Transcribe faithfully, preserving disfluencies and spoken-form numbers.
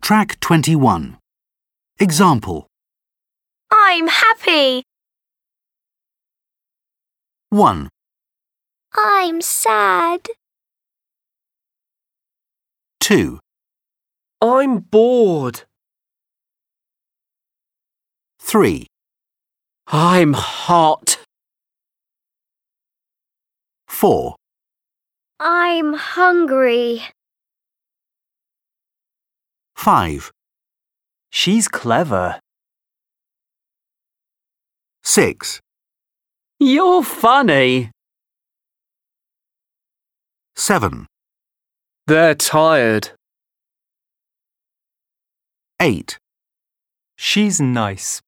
Track twenty-one. Example. I'm happy. one, I'm sad. two, I'm bored. three, I'm hot. four, I'm hungry. five, She's clever. six, You're funny. seven, They're tired. eight. She's nice.